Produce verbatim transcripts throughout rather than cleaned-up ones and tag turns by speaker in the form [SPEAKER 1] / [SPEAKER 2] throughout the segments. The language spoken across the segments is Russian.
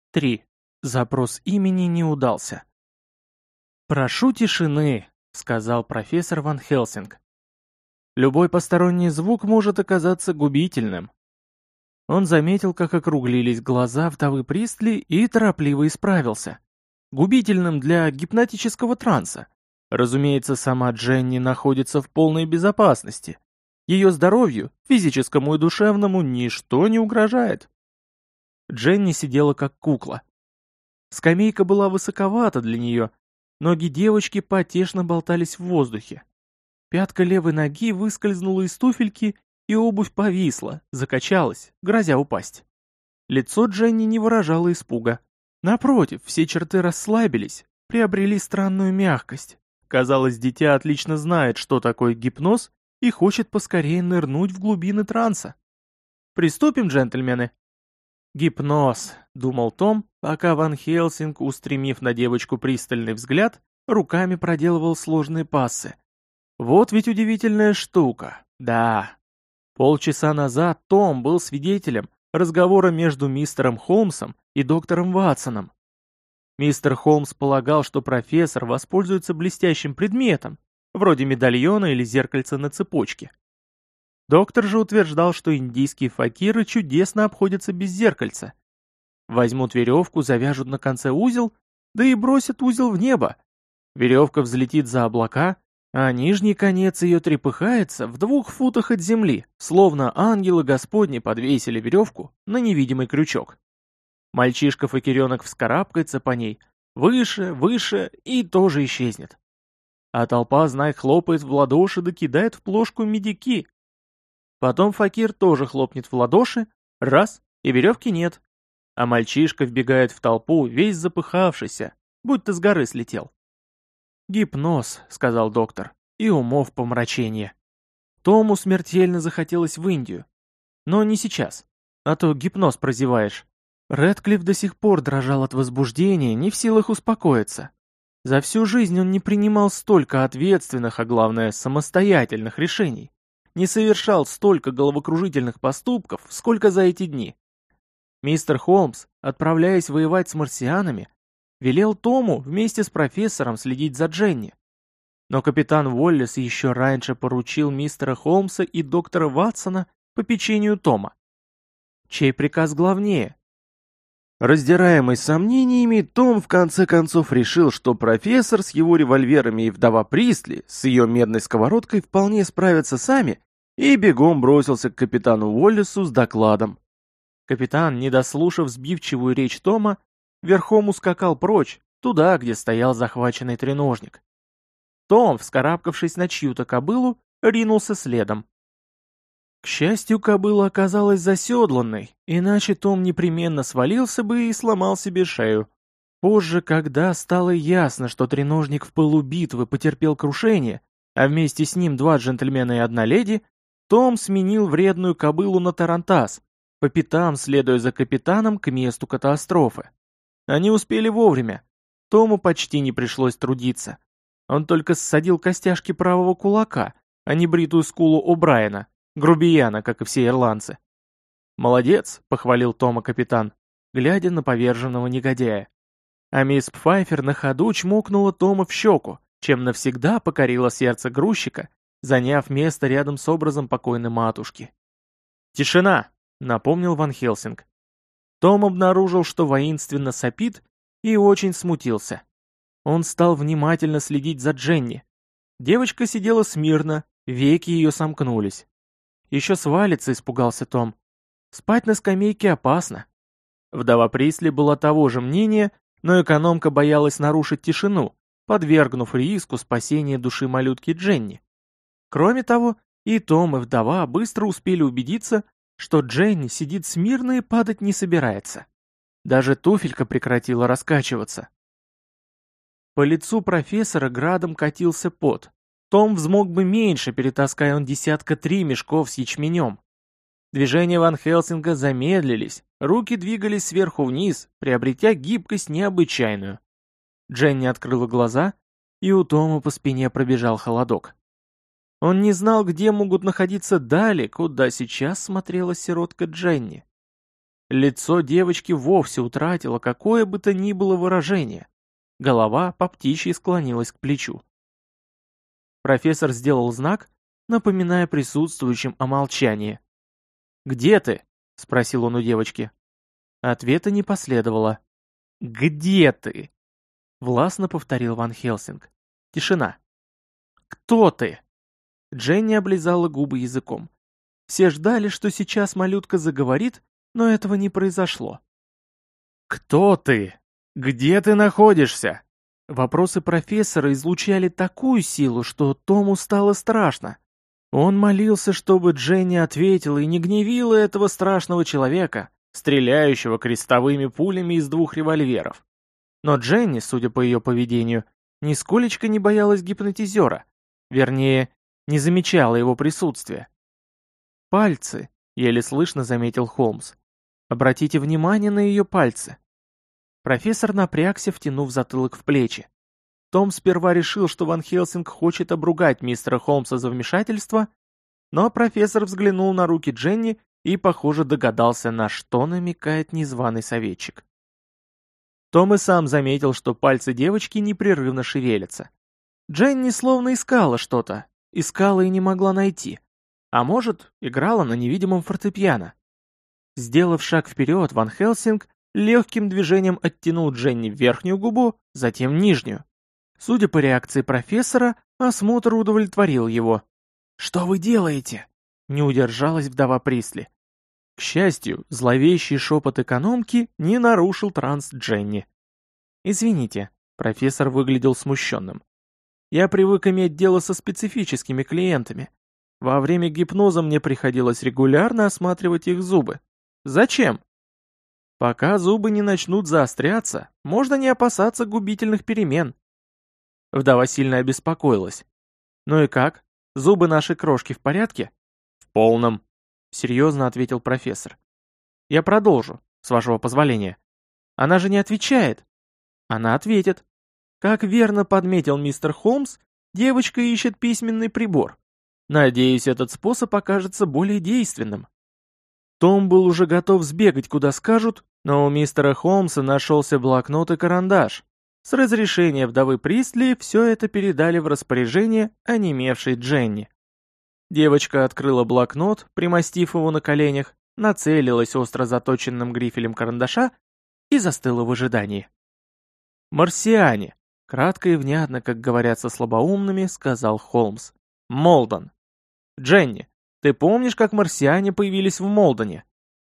[SPEAKER 1] три. Запрос имени не удался. «Прошу тишины», — сказал профессор Ван Хелсинг. «Любой посторонний звук может оказаться губительным». Он заметил, как округлились глаза вдовы Пристли и торопливо исправился. Губительным для гипнотического транса. Разумеется, сама Дженни находится в полной безопасности. Ее здоровью, физическому и душевному, ничто не угрожает. Дженни сидела как кукла. Скамейка была высоковата для нее, ноги девочки потешно болтались в воздухе. Пятка левой ноги выскользнула из туфельки, и обувь повисла, закачалась, грозя упасть. Лицо Дженни не выражало испуга. Напротив, все черты расслабились, приобрели странную мягкость. Казалось, дитя отлично знает, что такое гипноз, и хочет поскорее нырнуть в глубины транса. «Приступим, джентльмены?» «Гипноз», — думал Том, пока Ван Хелсинг, устремив на девочку пристальный взгляд, руками проделывал сложные пассы. Вот ведь удивительная штука. Да. Полчаса назад Том был свидетелем разговора между мистером Холмсом и доктором Ватсоном. Мистер Холмс полагал, что профессор воспользуется блестящим предметом, вроде медальона или зеркальца на цепочке. Доктор же утверждал, что индийские факиры чудесно обходятся без зеркальца. Возьмут веревку, завяжут на конце узел, да и бросят узел в небо. Веревка взлетит за облака, а нижний конец ее трепыхается в двух футах от земли, словно ангелы Господни подвесили веревку на невидимый крючок. Мальчишка-факиренок вскарабкается по ней, выше, выше, и тоже исчезнет. А толпа, знай, хлопает в ладоши да кидает в плошку медики. Потом факир тоже хлопнет в ладоши, раз, и веревки нет. А мальчишка вбегает в толпу, весь запыхавшийся, будто с горы слетел. «Гипноз», — сказал доктор, — «и умов помрачение». Тому смертельно захотелось в Индию. Но не сейчас, а то гипноз прозеваешь. Рэдклифф до сих пор дрожал от возбуждения, не в силах успокоиться. За всю жизнь он не принимал столько ответственных, а главное, самостоятельных решений. Не совершал столько головокружительных поступков, сколько за эти дни. Мистер Холмс, отправляясь воевать с марсианами, велел Тому вместе с профессором следить за Дженни. Но капитан Уоллес еще раньше поручил мистера Холмса и доктора Ватсона по печенью Тома. Чей приказ главнее? Раздираемый сомнениями, Том в конце концов решил, что профессор с его револьверами и вдова Пристли с ее медной сковородкой вполне справятся сами, и бегом бросился к капитану Уоллесу с докладом. Капитан, не дослушав сбивчивую речь Тома, верхом ускакал прочь, туда, где стоял захваченный треножник. Том, вскарабкавшись на чью-то кобылу, ринулся следом. К счастью, кобыла оказалась заседланной, иначе Том непременно свалился бы и сломал себе шею. Позже, когда стало ясно, что треножник в пылу битвы потерпел крушение, а вместе с ним два джентльмена и одна леди, Том сменил вредную кобылу на тарантас, по пятам следуя за капитаном к месту катастрофы. Они успели вовремя. Тому почти не пришлось трудиться. Он только ссадил костяшки правого кулака, а не бритую скулу О'Брайена, грубияна, как и все ирландцы. «Молодец», — похвалил Тома капитан, глядя на поверженного негодяя. А мисс Пфайфер на ходу чмокнула Тома в щеку, чем навсегда покорила сердце грузчика, заняв место рядом с образом покойной матушки. «Тишина!» — напомнил Ван Хелсинг. Том обнаружил, что воинственно сопит, и очень смутился. Он стал внимательно следить за Дженни. Девочка сидела смирно, веки ее сомкнулись. Еще свалится, испугался Том. Спать на скамейке опасно. Вдова Присли была того же мнения, но экономка боялась нарушить тишину, подвергнув риску спасения души малютки Дженни. Кроме того, и Том, и вдова быстро успели убедиться, что Дженни сидит смирно и падать не собирается. Даже туфелька прекратила раскачиваться. По лицу профессора градом катился пот. Том взмок бы меньше, перетаская он десятка три мешков с ячменем. Движения Ван Хелсинга замедлились, руки двигались сверху вниз, приобретя гибкость необычайную. Дженни открыла глаза, и у Тома по спине пробежал холодок. Он не знал, где могут находиться дали, куда сейчас смотрела сиротка Дженни. Лицо девочки вовсе утратило какое бы то ни было выражение. Голова по птичьи склонилась к плечу. Профессор сделал знак, напоминая присутствующим о молчании. «Где ты?» — спросил он у девочки. Ответа не последовало. «Где ты?» — властно повторил Ван Хельсинг. Тишина. «Кто ты?» Дженни облизала губы языком. Все ждали, что сейчас малютка заговорит, но этого не произошло. «Кто ты? Где ты находишься?» Вопросы профессора излучали такую силу, что Тому стало страшно. Он молился, чтобы Дженни ответила и не гневила этого страшного человека, стреляющего крестовыми пулями из двух револьверов. Но Дженни, судя по ее поведению, нисколечко не боялась гипнотизера, вернее, не замечала его присутствия. «Пальцы», — еле слышно заметил Холмс. «Обратите внимание на ее пальцы». Профессор напрягся, втянув затылок в плечи. Том сперва решил, что Ван Хельсинг хочет обругать мистера Холмса за вмешательство, но профессор взглянул на руки Дженни и, похоже, догадался, на что намекает незваный советчик. Том и сам заметил, что пальцы девочки непрерывно шевелятся. Дженни словно искала что-то, искала и не могла найти. А может, играла на невидимом фортепиано. Сделав шаг вперед, Ван Хельсинг легким движением оттянул Дженни в верхнюю губу, затем нижнюю. Судя по реакции профессора, осмотр удовлетворил его. «Что вы делаете?» — не удержалась вдова Присли. К счастью, зловещий шепот экономки не нарушил транс Дженни. «Извините», — профессор выглядел смущенным. «Я привык иметь дело со специфическими клиентами. Во время гипноза мне приходилось регулярно осматривать их зубы. Зачем? Пока зубы не начнут заостряться, можно не опасаться губительных перемен». Вдова сильно обеспокоилась. «Ну и как? Зубы нашей крошки в порядке?» «В полном», — серьезно ответил профессор. «Я продолжу, с вашего позволения. Она же не отвечает». «Она ответит. Как верно подметил мистер Холмс, девочка ищет письменный прибор. Надеюсь, этот способ окажется более действенным». Том был уже готов сбегать, куда скажут, но у мистера Холмса нашелся блокнот и карандаш. С разрешения вдовы Присли все это передали в распоряжение онемевшей Дженни. Девочка открыла блокнот, примостив его на коленях, нацелилась остро заточенным грифелем карандаша и застыла в ожидании. «Марсиане», — кратко и внятно, как говорят со слабоумными, сказал Холмс. «Молдон. Дженни, ты помнишь, как марсиане появились в Молдоне?»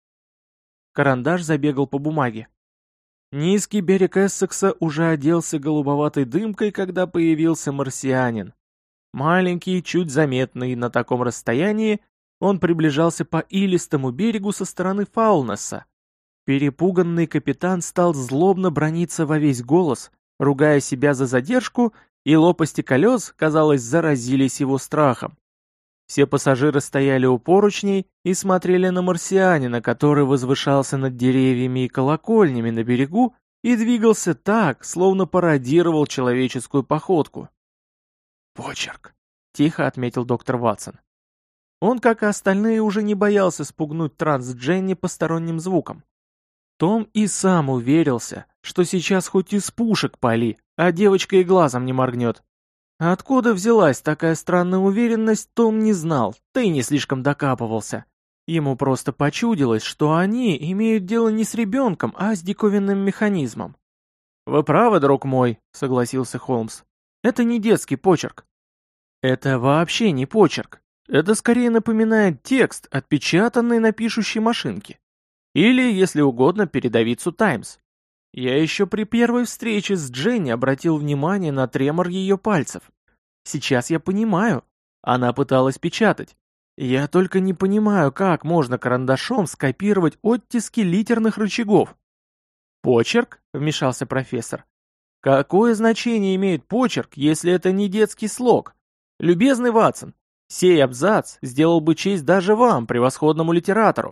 [SPEAKER 1] Карандаш забегал по бумаге. Низкий берег Эссекса уже оделся голубоватой дымкой, когда появился марсианин. Маленький, чуть заметный на таком расстоянии, он приближался по илистому берегу со стороны Фаулнесса. Перепуганный капитан стал злобно браниться во весь голос, ругая себя за задержку, и лопасти колес, казалось, заразились его страхом. Все пассажиры стояли у поручней и смотрели на марсианина, который возвышался над деревьями и колокольнями на берегу и двигался так, словно пародировал человеческую походку. «Почерк», — тихо отметил доктор Ватсон. Он, как и остальные, уже не боялся спугнуть транс Дженни посторонним звуком. Том и сам уверился, что сейчас хоть из пушек пали, а девочка и глазом не моргнет. Откуда взялась такая странная уверенность, Том не знал, да и не слишком докапывался. Ему просто почудилось, что они имеют дело не с ребенком, а с диковинным механизмом. «Вы правы, друг мой», — согласился Холмс. «Это не детский почерк. Это вообще не почерк. Это скорее напоминает текст, отпечатанный на пишущей машинке. Или, если угодно, передовицу «Таймс». Я еще при первой встрече с Дженни обратил внимание на тремор ее пальцев. Сейчас я понимаю, она пыталась печатать. Я только не понимаю, как можно карандашом скопировать оттиски литерных рычагов. «Почерк?» — вмешался профессор. «Какое значение имеет почерк, если это не детский слог? Любезный Ватсон, сей абзац сделал бы честь даже вам, превосходному литератору».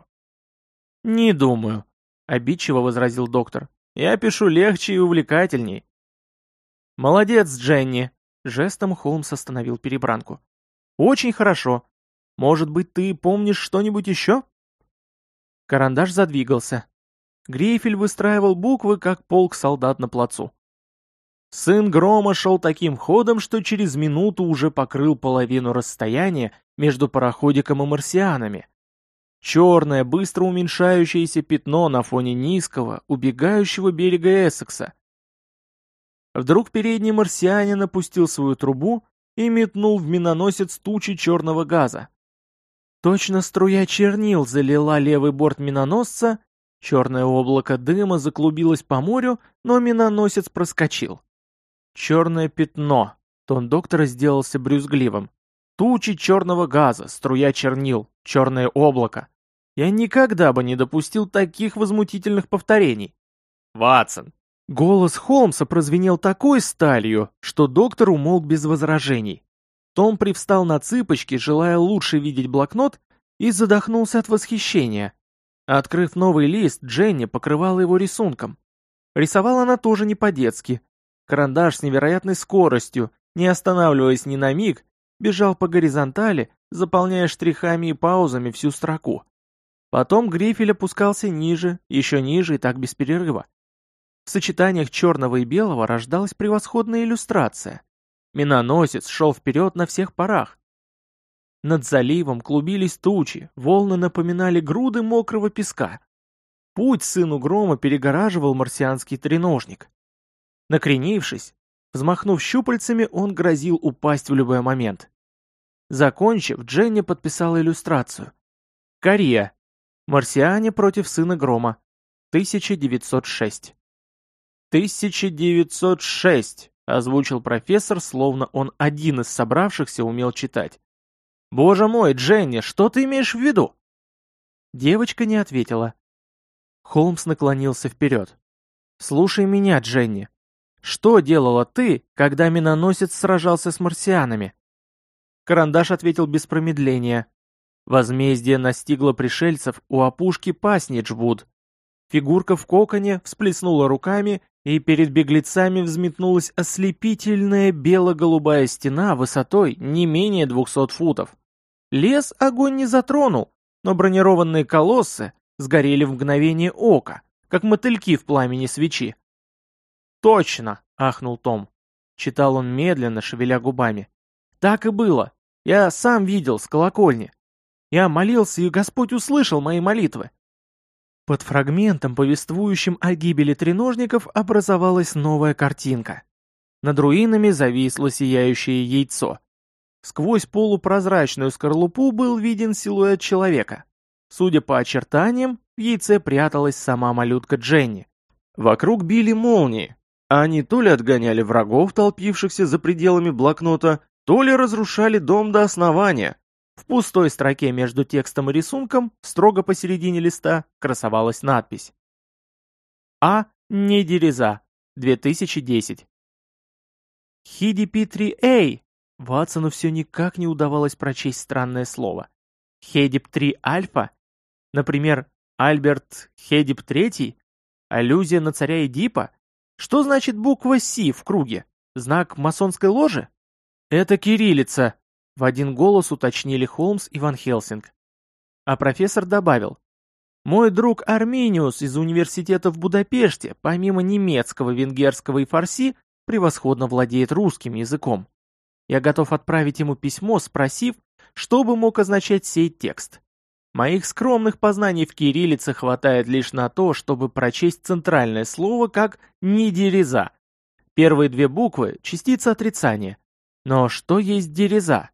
[SPEAKER 1] «Не думаю», — обидчиво возразил доктор. «Я пишу легче и увлекательней». «Молодец, Дженни!» — жестом Холмс остановил перебранку. «Очень хорошо. Может быть, ты помнишь что-нибудь еще?» Карандаш задвигался. Грифель выстраивал буквы, как полк солдат на плацу. Сын Грома шел таким ходом, что через минуту уже покрыл половину расстояния между пароходиком и марсианами. Черное, быстро уменьшающееся пятно на фоне низкого, убегающего берега Эссекса. Вдруг передний марсианин опустил свою трубу и метнул в миноносец тучи черного газа. Точно струя чернил залила левый борт миноносца, черное облако дыма заклубилось по морю, но миноносец проскочил. Черное пятно. Тон доктора сделался брюзгливым. Тучи черного газа, струя чернил, черное облако. Я никогда бы не допустил таких возмутительных повторений. Ватсон. Голос Холмса прозвенел такой сталью, что доктор умолк без возражений. Том привстал на цыпочки, желая лучше видеть блокнот, и задохнулся от восхищения. Открыв новый лист, Дженни покрывала его рисунком. Рисовала она тоже не по-детски. Карандаш с невероятной скоростью, не останавливаясь ни на миг, бежал по горизонтали, заполняя штрихами и паузами всю строку. Потом грифель опускался ниже, еще ниже и так без перерыва. В сочетаниях черного и белого рождалась превосходная иллюстрация. Миноносец шел вперед на всех парах. Над заливом клубились тучи, волны напоминали груды мокрого песка. Путь сыну Грома перегораживал марсианский треножник. Накренившись, взмахнув щупальцами, он грозил упасть в любой момент. Закончив, Дженни подписала иллюстрацию. Корея. Марсиане против сына Грома. тысяча девятьсот шесть. тысяча девятьсот шесть, озвучил профессор, словно он один из собравшихся умел читать. Боже мой, Дженни, что ты имеешь в виду? Девочка не ответила. Холмс наклонился вперед. Слушай меня, Дженни. Что делала ты, когда миноносец сражался с марсианами? Карандаш ответил без промедления. Возмездие настигло пришельцев у опушки Пасничвуд. Фигурка в коконе всплеснула руками, и перед беглецами взметнулась ослепительная бело-голубая стена высотой не менее двухсот футов. Лес огонь не затронул, но бронированные колоссы сгорели в мгновение ока, как мотыльки в пламени свечи. «Точно!» — ахнул Том. Читал он медленно, шевеля губами. «Так и было. Я сам видел с колокольни. Я молился, и Господь услышал мои молитвы». Под фрагментом, повествующим о гибели треножников, образовалась новая картинка. Над руинами зависло сияющее яйцо. Сквозь полупрозрачную скорлупу был виден силуэт человека. Судя по очертаниям, в яйце пряталась сама малютка Дженни. Вокруг били молнии. Они то ли отгоняли врагов, толпившихся за пределами блокнота, то ли разрушали дом до основания. В пустой строке между текстом и рисунком, строго посередине листа, красовалась надпись. А. Недереза, две тысячи десять. Хидипи три Эй. Ватсону все никак не удавалось прочесть странное слово. Хедип три Альфа? Например, Альберт Хедип третий? Аллюзия на царя Эдипа? Что значит буква Си в круге? Знак масонской ложи? Это кириллица, в один голос уточнили Холмс и Ван Хельсинг. А профессор добавил. Мой друг Арминиус из университета в Будапеште, помимо немецкого, венгерского и фарси, превосходно владеет русским языком. Я готов отправить ему письмо, спросив, что бы мог означать сей текст. Моих скромных познаний в кириллице хватает лишь на то, чтобы прочесть центральное слово как «недереза». Первые две буквы — частица отрицания. Но что есть дереза?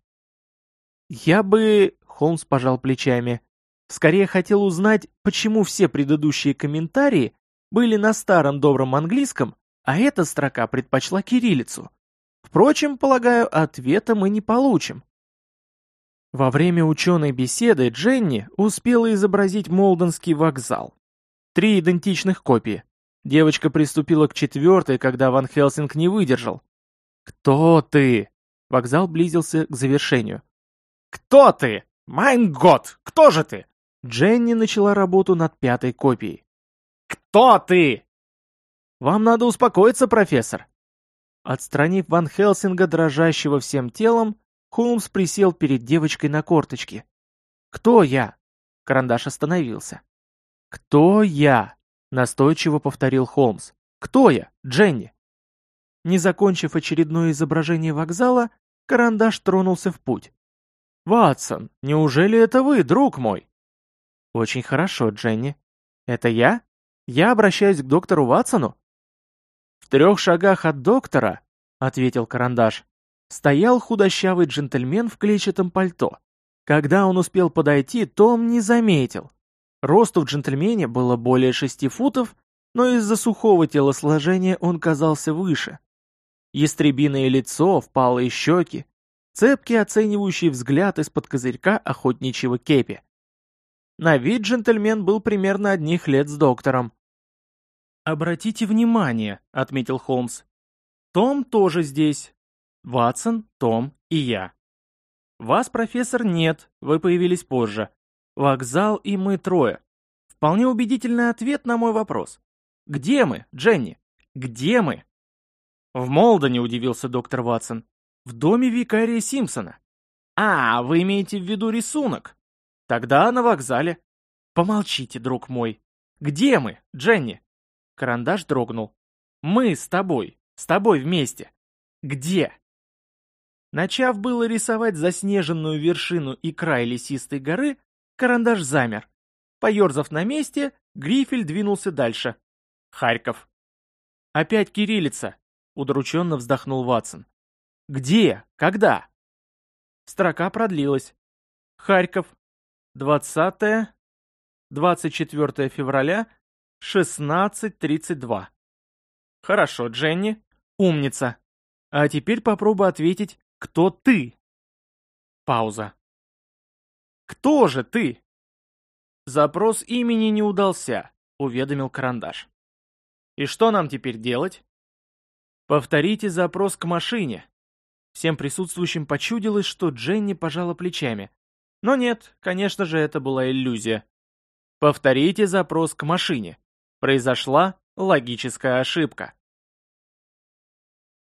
[SPEAKER 1] Я бы... Холмс пожал плечами. Скорее хотел узнать, почему все предыдущие комментарии были на старом добром английском, а эта строка предпочла кириллицу. Впрочем, полагаю, ответа мы не получим. Во время ученой беседы Дженни успела изобразить Молденский вокзал. Три идентичных копии. Девочка приступила к четвертой, когда Ван Хельсинг не выдержал. «Кто ты?» Вокзал близился к завершению. «Кто ты? Майн гот! Кто же ты?» Дженни начала работу над пятой копией. «Кто ты?» «Вам надо успокоиться, профессор». Отстранив Ван Хельсинга, дрожащего всем телом, Холмс присел перед девочкой на корточки. «Кто я?» Карандаш остановился. «Кто я?» Настойчиво повторил Холмс. «Кто я, Дженни?» Не закончив очередное изображение вокзала, карандаш тронулся в путь. «Ватсон, неужели это вы, друг мой?» «Очень хорошо, Дженни. Это я? Я обращаюсь к доктору Ватсону?» «В трех шагах от доктора», — ответил карандаш, стоял худощавый джентльмен в клетчатом пальто. Когда он успел подойти, Том не заметил. Росту в джентльмене было более шести футов, но из-за сухого телосложения он казался выше. Ястребиное лицо, впалые щеки, цепкий оценивающий взгляд из-под козырька охотничьего кепи. На вид джентльмен был примерно одних лет с доктором. «Обратите внимание», — отметил Холмс. «Том тоже здесь. Ватсон, Том и я. Вас, профессор, нет, вы появились позже. Вокзал и мы трое. Вполне убедительный ответ на мой вопрос. Где мы, Дженни? Где мы?» «В Молдоне», — удивился доктор Ватсон. «В доме викария Симпсона». «А, вы имеете в виду рисунок?» «Тогда на вокзале». «Помолчите, друг мой. Где мы, Дженни?» Карандаш дрогнул. «Мы с тобой, с тобой вместе. Где?» Начав было рисовать заснеженную вершину и край лесистой горы, карандаш замер. Поерзав на месте, грифель двинулся дальше. «Харьков». «Опять кириллица», — удрученно вздохнул Ватсон. «Где? Когда?» Строка продлилась. «Харьков. двадцатое, двадцать четвёртое февраля, шестнадцать тридцать два». «Хорошо, Дженни. Умница. А теперь попробуй ответить, кто ты?» Пауза. «Кто же ты?» «Запрос имени не удался», — уведомил карандаш. «И что нам теперь делать?» «Повторите запрос к машине». Всем присутствующим почудилось, что Дженни пожала плечами. Но нет, конечно же, это была иллюзия. «Повторите запрос к машине». Произошла логическая ошибка.